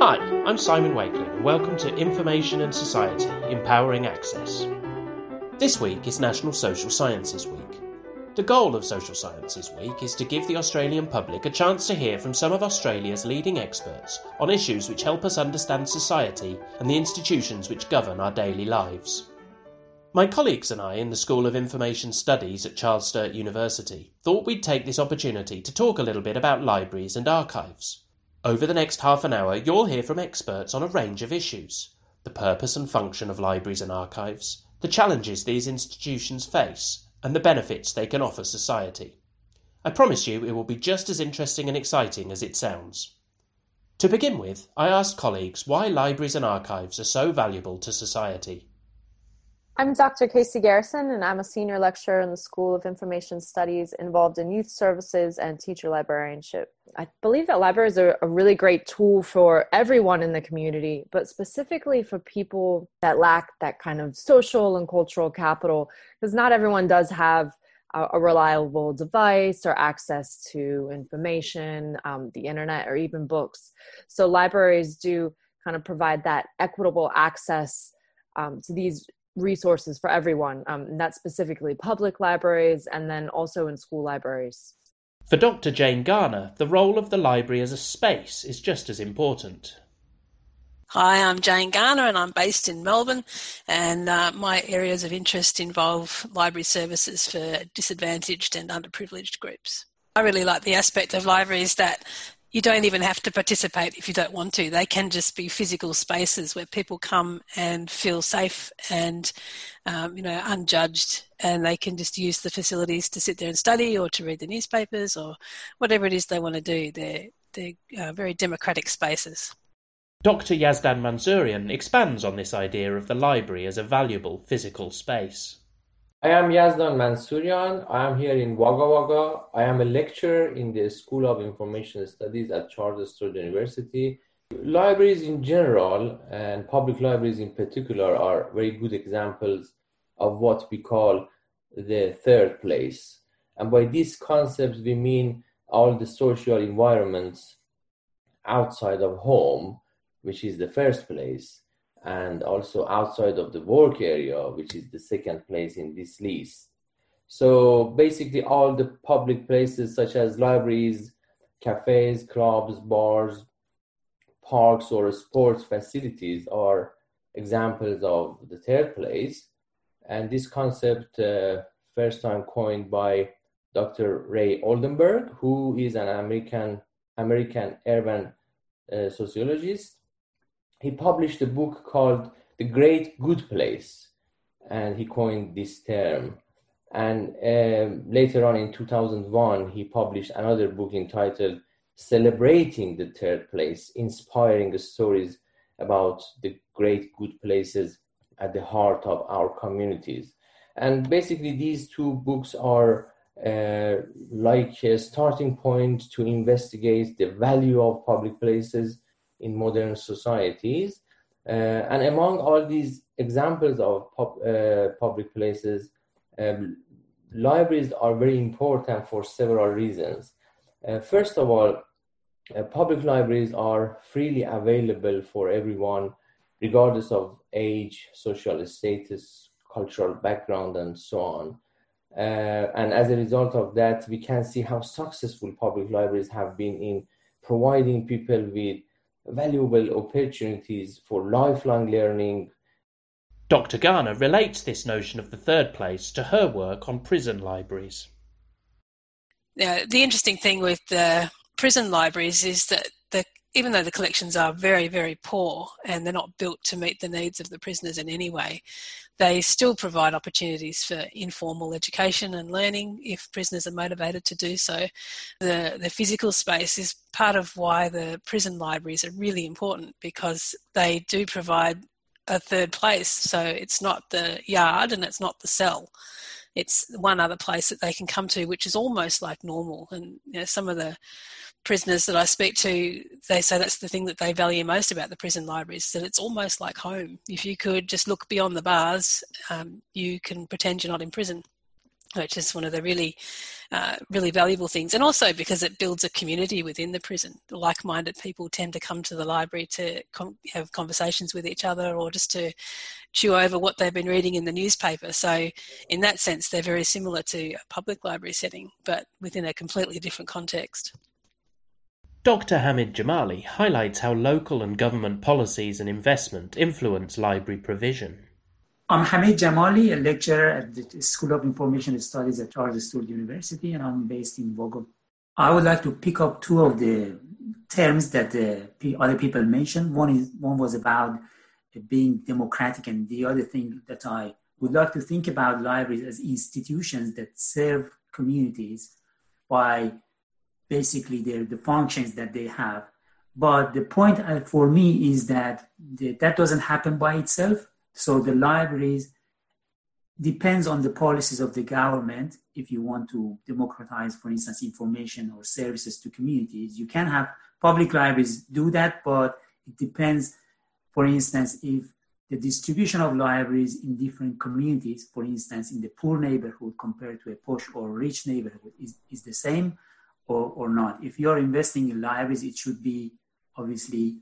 Hi, I'm Simon Wakeling and welcome to Information and Society, Empowering Access. This week is National Social Sciences Week. The goal of Social Sciences Week is to give the Australian public a chance to hear from some of Australia's leading experts on issues which help us understand society and the institutions which govern our daily lives. My colleagues and I in the School of Information Studies at Charles Sturt University thought we'd take this opportunity to talk a little bit about libraries and archives. Over the next half an hour, you'll hear from experts on a range of issues: the purpose and function of libraries and archives, the challenges these institutions face, and the benefits they can offer society. I promise you it will be just as interesting and exciting as it sounds. To begin with, I asked colleagues why libraries and archives are so valuable to society. I'm Dr. Casey Garrison, and I'm a senior lecturer in the School of Information Studies involved in youth services and teacher librarianship. I believe that libraries are a really great tool for everyone in the community, but specifically for people that lack that kind of social and cultural capital, because not everyone does have a reliable device or access to information, the internet, or even books. So libraries do kind of provide that equitable access to these resources for everyone, and that's specifically public libraries and then also in school libraries. For Dr. Jane Garner, the role of the library as a space is just as important. Hi, I'm Jane Garner and I'm based in Melbourne, and my areas of interest involve library services for disadvantaged and underprivileged groups. I really like the aspect of libraries that you don't even have to participate if you don't want to. They can just be physical spaces where people come and feel safe and, unjudged, and they can just use the facilities to sit there and study or to read the newspapers or whatever it is they want to do. They're very democratic spaces. Dr. Yazdan Mansourian expands on this idea of the library as a valuable physical space. I am Yazdan Mansourian. I am here in Wagga Wagga. I am a lecturer in the School of Information Studies at Charles Sturt University. Libraries in general, and public libraries in particular, are very good examples of what we call the third place. And by these concepts, we mean all the social environments outside of home, which is the first place, and also outside of the work area, which is the second place in this list. So basically all the public places such as libraries, cafes, clubs, bars, parks, or sports facilities are examples of the third place. And this concept first time coined by Dr. Ray Oldenburg, who is an American urban sociologist. He published a book called The Great Good Place, and he coined this term. And later on in 2001, he published another book entitled Celebrating the Third Place, inspiring stories about the great good places at the heart of our communities. And basically these two books are like a starting point to investigate the value of public places in modern societies. And among all these examples of public places, libraries are very important for several reasons. First of all, public libraries are freely available for everyone, regardless of age, social status, cultural background, and so on. And as a result of that, we can see how successful public libraries have been in providing people with valuable opportunities for lifelong learning. Dr. Garner relates this notion of the third place to her work on prison libraries. Yeah, the interesting thing with the prison libraries is that even though the collections are very, very poor and they're not built to meet the needs of the prisoners in any way, they still provide opportunities for informal education and learning if prisoners are motivated to do so. The physical space is part of why the prison libraries are really important, because they do provide a third place. So it's not the yard and it's not the cell. It's one other place that they can come to, which is almost like normal. And some of the prisoners that I speak to, they say that's the thing that they value most about the prison libraries, that it's almost like home. If you could just look beyond the bars, you can pretend you're not in prison. which is one of the really valuable things. And also because it builds a community within the prison. Like-minded people tend to come to the library to have conversations with each other, or just to chew over what they've been reading in the newspaper. So in that sense, they're very similar to a public library setting, but within a completely different context. Dr. Hamid Jamali highlights how local and government policies and investment influence library provision. I'm Hamid Jamali, a lecturer at the School of Information Studies at Charles Sturt University, and I'm based in Bogota. I would like to pick up two of the terms that other people mentioned. One was about being democratic, and the other thing that I would like to think about libraries as institutions that serve communities by basically the functions that they have. But the point for me is that that doesn't happen by itself. So the libraries depends on the policies of the government. If you want to democratize, for instance, information or services to communities, you can have public libraries do that, but it depends. For instance, if the distribution of libraries in different communities, for instance, in the poor neighborhood compared to a posh or rich neighborhood is the same or not. If you're investing in libraries, it should be obviously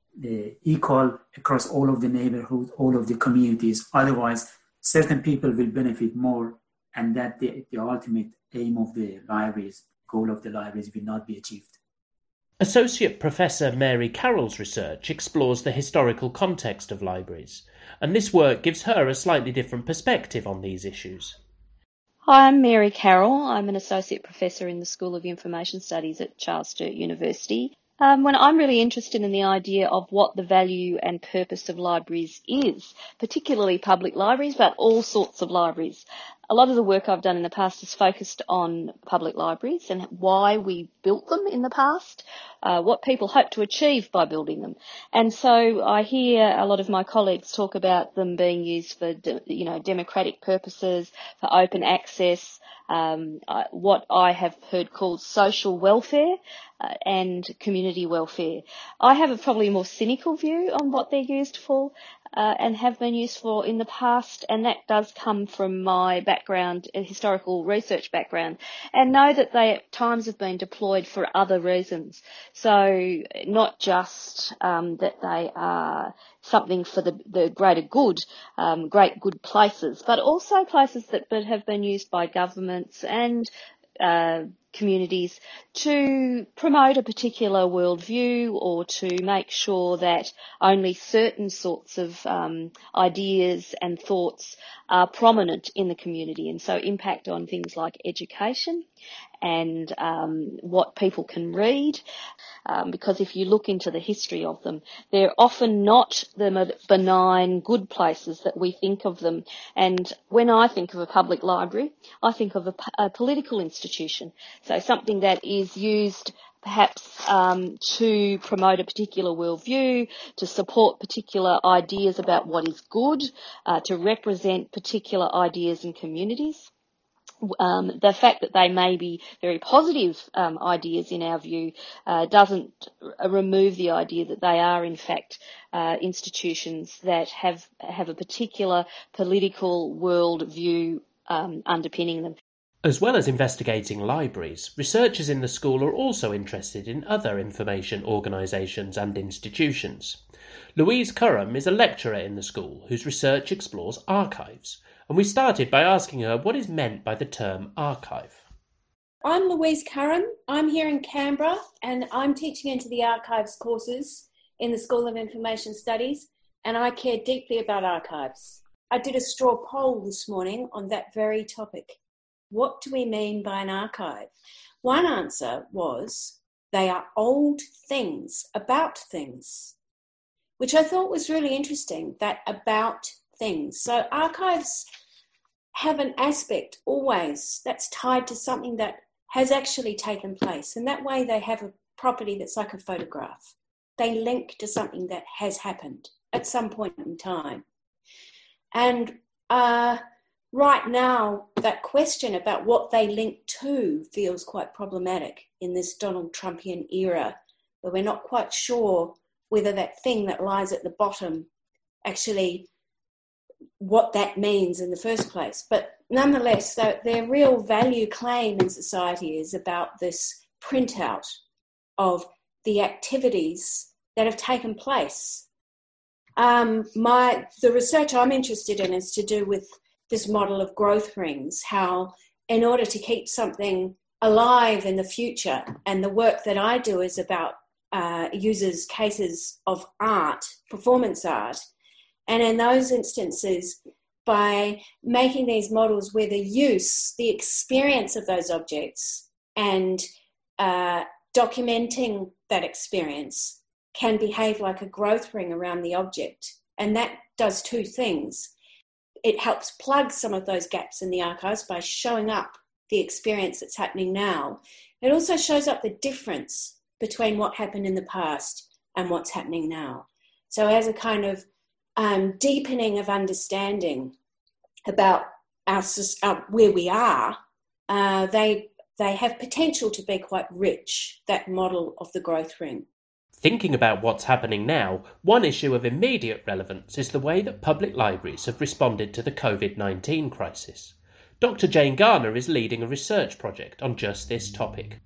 equal across all of the neighborhoods, all of the communities. Otherwise, certain people will benefit more, and that the ultimate aim of the libraries, goal of the libraries, will not be achieved. Associate Professor Mary Carroll's research explores the historical context of libraries, and this work gives her a slightly different perspective on these issues. Hi, I'm Mary Carroll. I'm an Associate Professor in the School of Information Studies at Charles Sturt University. When I'm really interested in the idea of what the value and purpose of libraries is, particularly public libraries, but all sorts of libraries. A lot of the work I've done in the past is focused on public libraries and why we built them in the past, what people hope to achieve by building them. And so I hear a lot of my colleagues talk about them being used for, democratic purposes, for open access, what I have heard called social welfare and community welfare. I have a probably more cynical view on what they're used for and have been used for in the past, and that does come from my background, a historical research background, and know that they at times have been deployed for other reasons. So not just that they are something for the greater good, great good places, but also places that have been used by governments and communities to promote a particular worldview, or to make sure that only certain sorts of ideas and thoughts are prominent in the community, and so impact on things like education and what people can read. Because if you look into the history of them, they're often not the benign good places that we think of them. And when I think of a public library, I think of a political institution. So something that is used perhaps to promote a particular worldview, to support particular ideas about what is good, to represent particular ideas and communities. The fact that they may be very positive ideas in our view doesn't remove the idea that they are in fact institutions that have a particular political world view underpinning them. As well as investigating libraries, researchers in the school are also interested in other information organisations and institutions. Louise Curran is a lecturer in the school whose research explores archives, and we started by asking her what is meant by the term archive. I'm Louise Curran. I'm here in Canberra, and I'm teaching into the archives courses in the School of Information Studies, and I care deeply about archives. I did a straw poll this morning on that very topic. What do we mean by an archive? One answer was, they are old things, about things, which I thought was really interesting, that about things. So archives have an aspect always that's tied to something that has actually taken place. And that way they have a property that's like a photograph. They link to something that has happened at some point in time. And right now, that question about what they link to feels quite problematic in this Donald Trumpian era, where we're not quite sure whether that thing that lies at the bottom actually what that means in the first place. But nonetheless, their real value claim in society is about this printout of the activities that have taken place. The research I'm interested in is to do with this model of growth rings, how in order to keep something alive in the future, and the work that I do is about uses cases of art, performance art, and in those instances, by making these models where the experience of those objects and documenting that experience can behave like a growth ring around the object. And that does two things. It helps plug some of those gaps in the archives by showing up the experience that's happening now. It also shows up the difference between what happened in the past and what's happening now. So as a kind of deepening of understanding about where we are, they have potential to be quite rich, that model of the growth ring. Thinking about what's happening now, one issue of immediate relevance is the way that public libraries have responded to the COVID-19 crisis. Dr. Jane Garner is leading a research project on just this topic.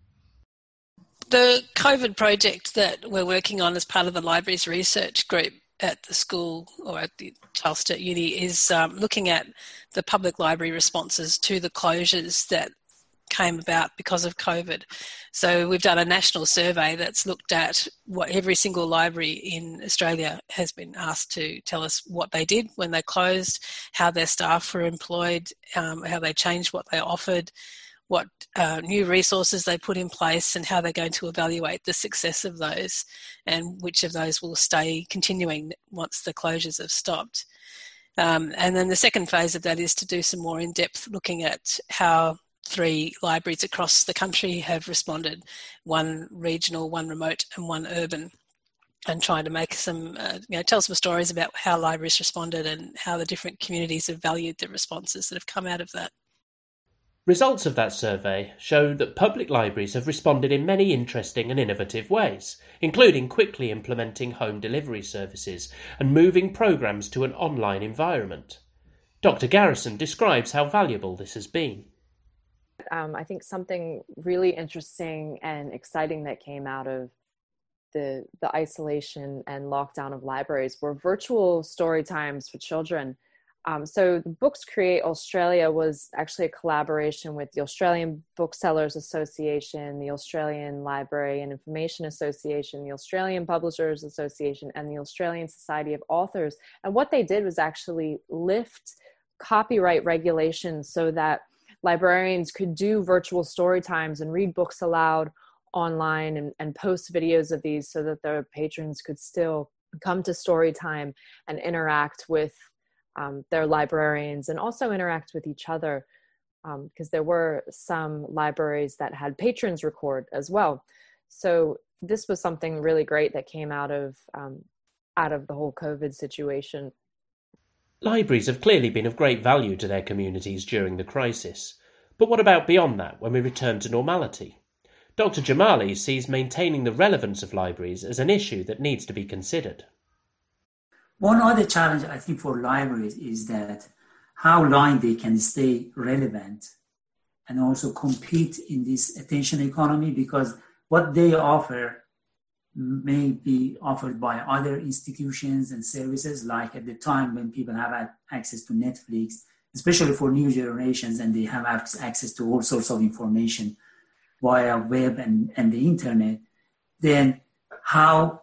The COVID project that we're working on as part of the libraries research group at the school or at the Charles Sturt Uni is looking at the public library responses to the closures that came about because of COVID. So we've done a national survey that's looked at what every single library in Australia has been asked to tell us what they did when they closed, how their staff were employed, how they changed what they offered, what new resources they put in place, and how they're going to evaluate the success of those and which of those will stay continuing once the closures have stopped. And then the second phase of that is to do some more in-depth looking at how 3 libraries across the country have responded, 1 regional, 1 remote and 1 urban, and trying to make some, tell some stories about how libraries responded and how the different communities have valued the responses that have come out of that. Results of that survey show that public libraries have responded in many interesting and innovative ways, including quickly implementing home delivery services and moving programmes to an online environment. Dr. Garrison describes how valuable this has been. I think something really interesting and exciting that came out of the isolation and lockdown of libraries were virtual story times for children. So the Books Create Australia was actually a collaboration with the Australian Booksellers Association, the Australian Library and Information Association, the Australian Publishers Association, and the Australian Society of Authors. And what they did was actually lift copyright regulations so that librarians could do virtual story times and read books aloud online and post videos of these so that their patrons could still come to story time and interact with their librarians and also interact with each other, because there were some libraries that had patrons record as well. So this was something really great that came out of the whole COVID situation. Libraries have clearly been of great value to their communities during the crisis. But what about beyond that, when we return to normality? Dr. Jamali sees maintaining the relevance of libraries as an issue that needs to be considered. One other challenge, I think, for libraries is that how long they can stay relevant and also compete in this attention economy, because what they offer may be offered by other institutions and services, like at the time when people have access to Netflix, especially for new generations, and they have access to all sorts of information via web and the internet, then how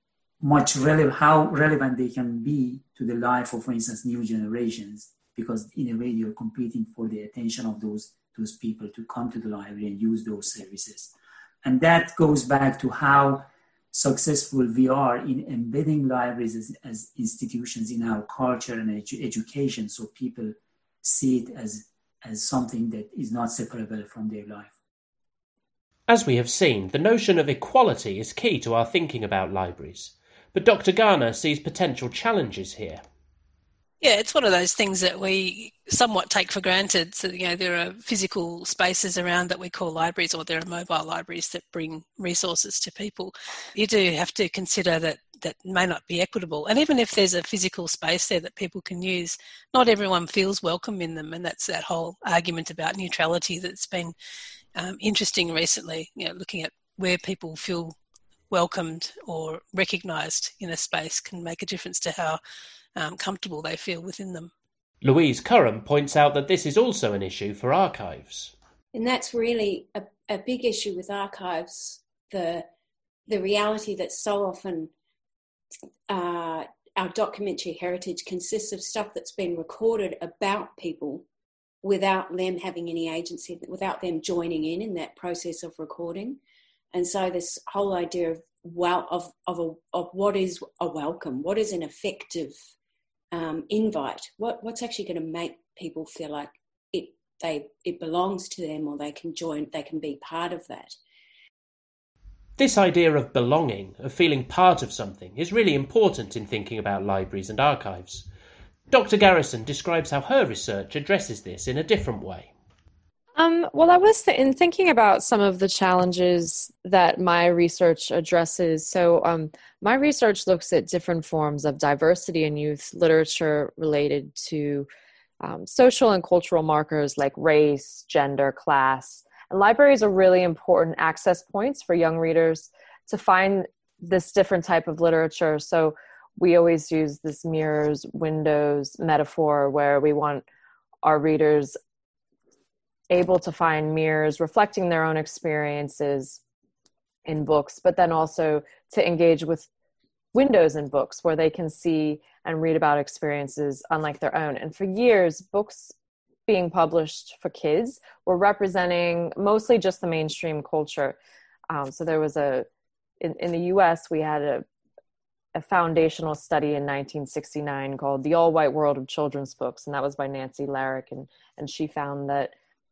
relevant they can be to the life of, for instance, new generations, because in a way you're competing for the attention of those people to come to the library and use those services. And that goes back to how successful we are in embedding libraries as institutions in our culture and education, so people see it as something that is not separable from their life. As we have seen, the notion of equality is key to our thinking about libraries. But Dr. Garner sees potential challenges here. Yeah, it's one of those things that we somewhat take for granted. So, there are physical spaces around that we call libraries, or there are mobile libraries that bring resources to people. You do have to consider that that may not be equitable. And even if there's a physical space there that people can use, not everyone feels welcome in them. And that's that whole argument about neutrality that's been interesting recently, looking at where people feel welcomed or recognised in a space can make a difference to how comfortable they feel within them. Louise Curran points out that this is also an issue for archives. And that's really a big issue with archives, the reality that so often our documentary heritage consists of stuff that's been recorded about people without them having any agency, without them joining in that process of recording. And so this whole idea of what is a welcome, what is an effective invite, what's actually going to make people feel like it belongs to them, or they can join, they can be part of that. This idea of belonging, of feeling part of something, is really important in thinking about libraries and archives. Dr. Garrison describes how her research addresses this in a different way. Well, I was in thinking about some of the challenges that my research addresses. So my research looks at different forms of diversity in youth literature related to social and cultural markers like race, gender, class. And libraries are really important access points for young readers to find this different type of literature. So we always use this mirrors, windows metaphor where we want our readers able to find mirrors reflecting their own experiences in books, but then also to engage with windows in books where they can see and read about experiences unlike their own. And for years, books being published for kids were representing mostly just the mainstream culture. So there was in the US, we had a foundational study in 1969 called The All-White World of Children's Books, and that was by Nancy Larrick, and she found that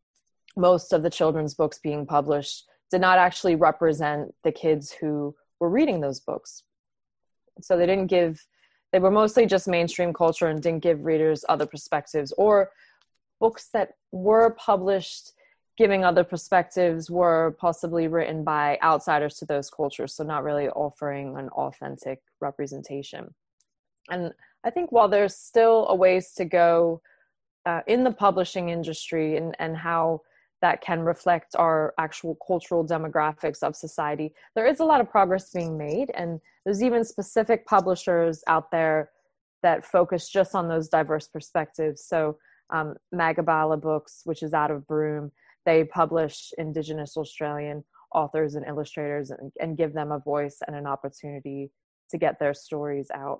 most of the children's books being published did not actually represent the kids who were reading those books. So they were mostly just mainstream culture and didn't give readers other perspectives, or books that were published giving other perspectives were possibly written by outsiders to those cultures, so not really offering an authentic representation. And I think while there's still a ways to go in the publishing industry and how that can reflect our actual cultural demographics of society, there is a lot of progress being made. And there's even specific publishers out there that focus just on those diverse perspectives. So Magabala Books, which is out of Broome, they publish Indigenous Australian authors and illustrators and give them a voice and an opportunity to get their stories out.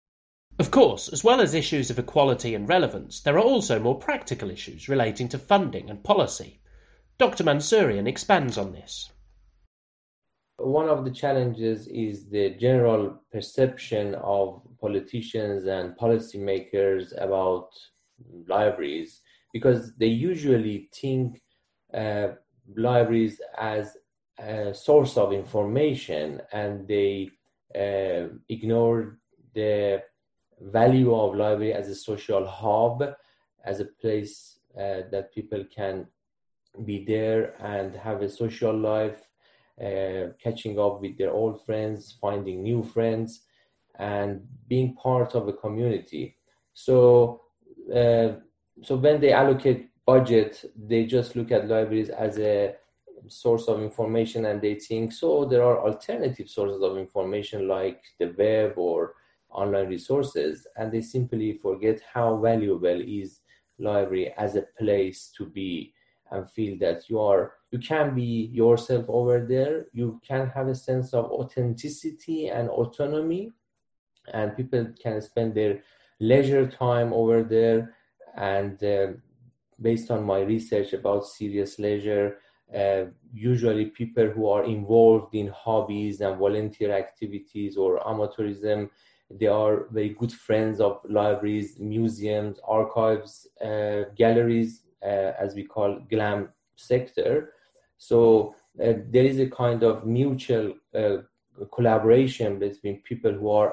Of course, as well as issues of equality and relevance, there are also more practical issues relating to funding and policy. Dr. Mansourian expands on this. One of the challenges is the general perception of politicians and policymakers about libraries, because they usually think libraries as a source of information, and they ignore the value of library as a social hub, as a place that people can be there and have a social life, catching up with their old friends, finding new friends, and being part of a community. So when they allocate budget, they just look at libraries as a source of information, and they think, so there are alternative sources of information like the web or online resources, and they simply forget how valuable is library as a place to be and feel that you can be yourself over there. You can have a sense of authenticity and autonomy, and people can spend their leisure time over there. And based on my research about serious leisure, usually people who are involved in hobbies and volunteer activities or amateurism, they are very good friends of libraries, museums, archives, galleries, as we call GLAM sector. So there is a kind of mutual collaboration between people who are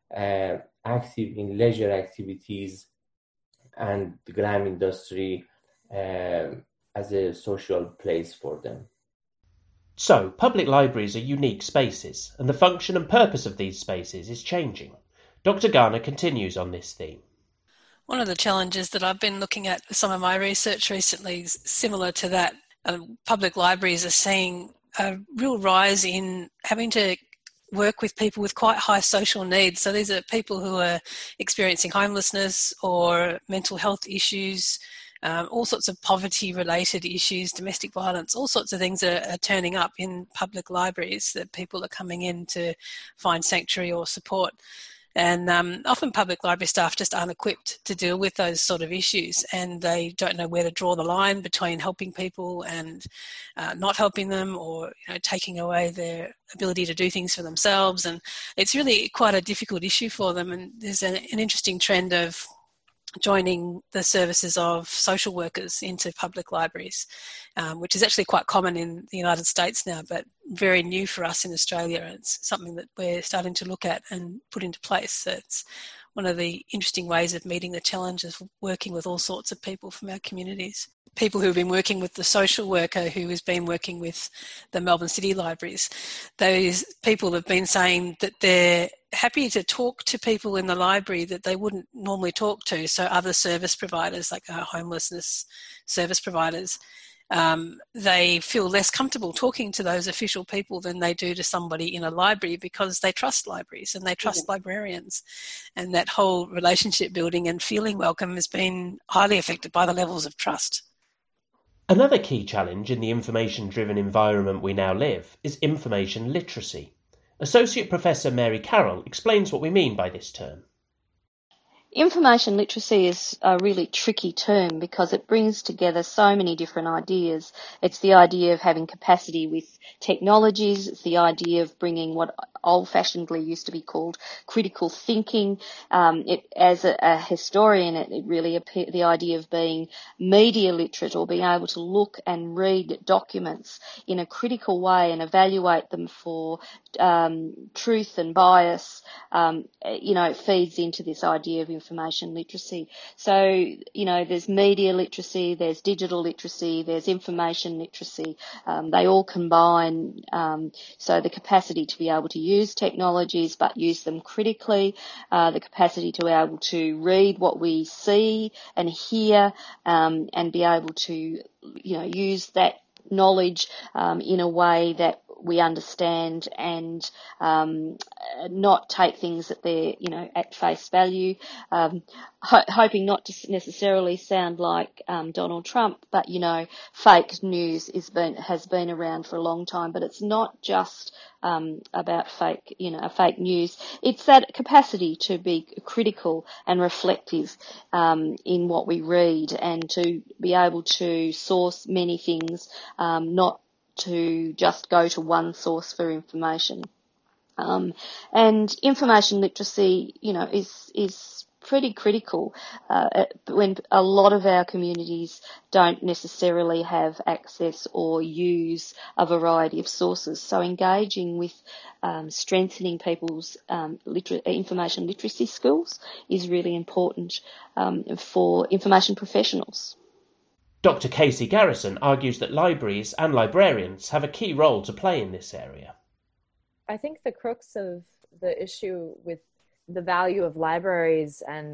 active in leisure activities and the GLAM industry as a social place for them. So, public libraries are unique spaces, and the function and purpose of these spaces is changing. Dr. Garner continues on this theme. One of the challenges that I've been looking at with some of my research recently is similar to that. Public libraries are seeing a real rise in having to work with people with quite high social needs. So these are people who are experiencing homelessness or mental health issues, all sorts of poverty-related issues, domestic violence, all sorts of things are turning up in public libraries that people are coming in to find sanctuary or support. And often public library staff just aren't equipped to deal with those sort of issues, and they don't know where to draw the line between helping people and not helping them, or taking away their ability to do things for themselves. And it's really quite a difficult issue for them. And there's an interesting trend of joining the services of social workers into public libraries, which is actually quite common in the United States now, but very new for us in Australia. It's something that we're starting to look at and put into place. So it's one of the interesting ways of meeting the challenge of working with all sorts of people from our communities. People who have been working with the social worker who has been working with the Melbourne City Libraries, those people have been saying that they're happy to talk to people in the library that they wouldn't normally talk to. So other service providers, like homelessness service providers, they feel less comfortable talking to those official people than they do to somebody in a library, because they trust libraries and they trust librarians. And that whole relationship building and feeling welcome has been highly affected by the levels of trust. Another key challenge in the information-driven environment we now live is information literacy. Associate Professor Mary Carroll explains what we mean by this term. Information literacy is a really tricky term because it brings together so many different ideas. It's the idea of having capacity with technologies. It's the idea of bringing what old-fashionedly used to be called critical thinking. As a historian, it really the idea of being media literate, or being able to look and read documents in a critical way and evaluate them for truth and bias. It feeds into this idea of information literacy. So, there's media literacy, there's digital literacy, there's information literacy. They all combine. So the capacity to be able to use technologies but use them critically, the capacity to be able to read what we see and hear, and be able to, use that knowledge in a way that we understand, and not take things at their, at face value. Hoping not to necessarily sound like Donald Trump, but fake news has been around for a long time. But it's not just about fake news. It's that capacity to be critical and reflective in what we read, and to be able to source many things, not to just go to one source for information. And information literacy, is pretty critical when a lot of our communities don't necessarily have access or use a variety of sources. So engaging with strengthening people's information literacy skills is really important for information professionals. Dr. Casey Garrison argues that libraries and librarians have a key role to play in this area. I think the crux of the issue with the value of libraries and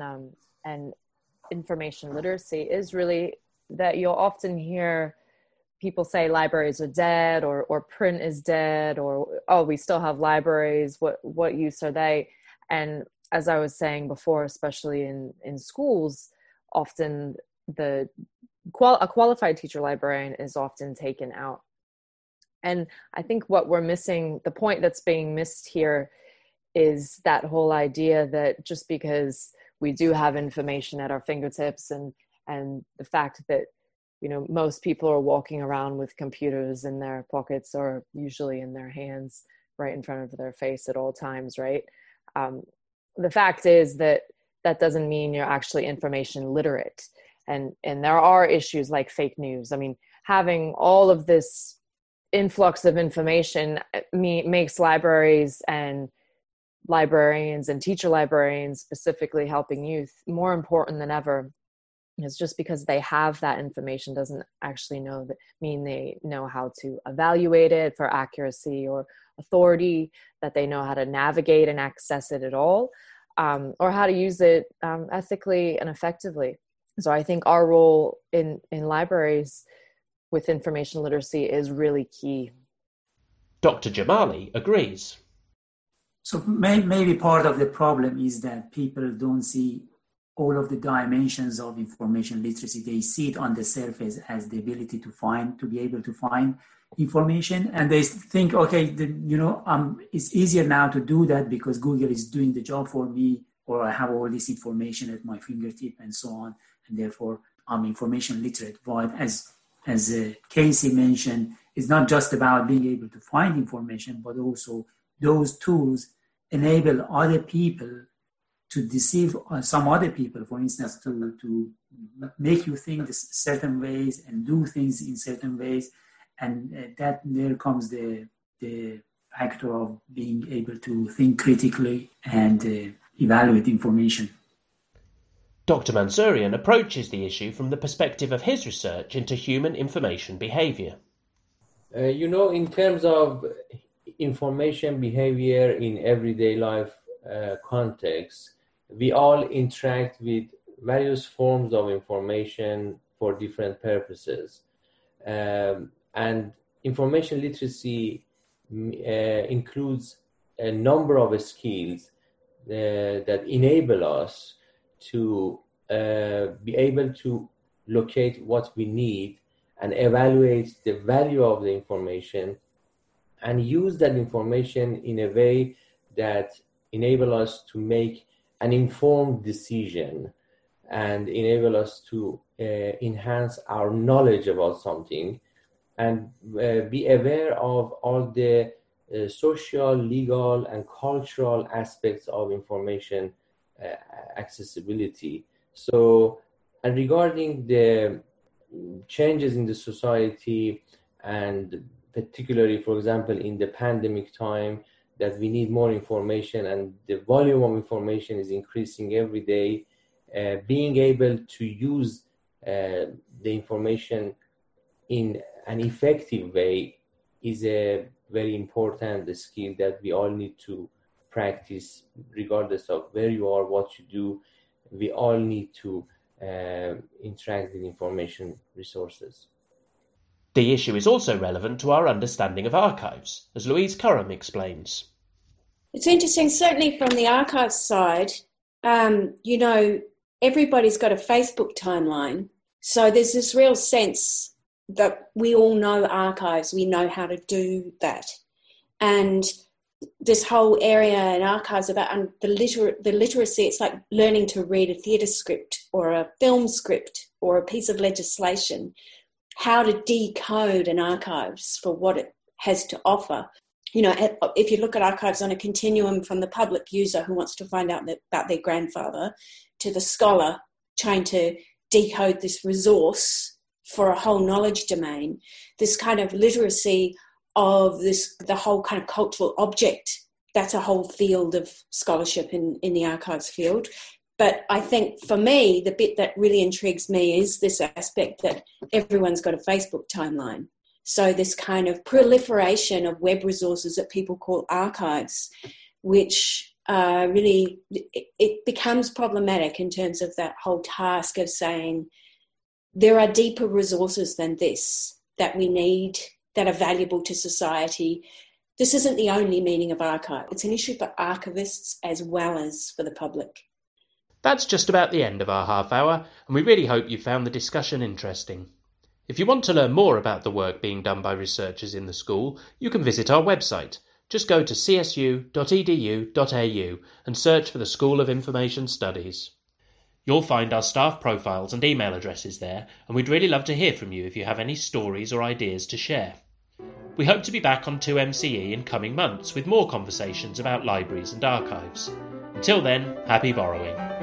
information literacy is really that you'll often hear people say libraries are dead, or print is dead, or, oh, we still have libraries, what use are they? And as I was saying before, especially in schools, often a qualified teacher librarian is often taken out. And I think what we're missing, the point that's being missed here, is that whole idea that just because we do have information at our fingertips, and the fact that, most people are walking around with computers in their pockets, or usually in their hands, right in front of their face at all times, right? The fact is that doesn't mean you're actually information literate. And there are issues like fake news. I mean, having all of this influx of information makes libraries and librarians and teacher librarians, specifically helping youth, more important than ever. It's just because they have that information doesn't actually mean they know how to evaluate it for accuracy or authority, that they know how to navigate and access it at all, or how to use it ethically and effectively. So I think our role in libraries with information literacy is really key. Dr. Jamali agrees. So maybe part of the problem is that people don't see all of the dimensions of information literacy. They see it on the surface as the ability to be able to find information. And they think, okay, it's easier now to do that because Google is doing the job for me, or I have all this information at my fingertip and so on. And therefore I'm information literate. But as Casey mentioned, it's not just about being able to find information, but also those tools enable other people to deceive some other people, for instance, to make you think certain ways and do things in certain ways. And that there comes the factor of being able to think critically and evaluate information. Dr. Mansourian approaches the issue from the perspective of his research into human information behavior. In terms of information behavior in everyday life context, we all interact with various forms of information for different purposes. And information literacy includes a number of skills that enable us to be able to locate what we need and evaluate the value of the information and use that information in a way that enable us to make an informed decision and enable us to enhance our knowledge about something and be aware of all the social, legal, and cultural aspects of information accessibility. So, and regarding the changes in the society, and particularly, for example, in the pandemic time, that we need more information and the volume of information is increasing every day, being able to use the information in an effective way is a very important skill that we all need to practice, regardless of where you are, what you do. We all need to interact with information resources. The issue is also relevant to our understanding of archives, as Louise Curran explains. It's interesting, certainly from the archives side, everybody's got a Facebook timeline. So there's this real sense that we all know archives, we know how to do that. And this whole area in archives about the literacy, it's like learning to read a theatre script or a film script or a piece of legislation, how to decode an archives for what it has to offer. If you look at archives on a continuum from the public user who wants to find out about their grandfather to the scholar trying to decode this resource for a whole knowledge domain, this kind of literacy of the whole kind of cultural object, that's a whole field of scholarship in the archives field. But I think for me, the bit that really intrigues me is this aspect that everyone's got a Facebook timeline. So this kind of proliferation of web resources that people call archives, which really, it becomes problematic in terms of that whole task of saying there are deeper resources than this that we need, that are valuable to society. This isn't the only meaning of archive. It's an issue for archivists as well as for the public. That's just about the end of our half hour, and we really hope you found the discussion interesting. If you want to learn more about the work being done by researchers in the school, you can visit our website. Just go to csu.edu.au and search for the School of Information Studies. You'll find our staff profiles and email addresses there, and we'd really love to hear from you if you have any stories or ideas to share. We hope to be back on 2MCE in coming months with more conversations about libraries and archives. Until then, happy borrowing.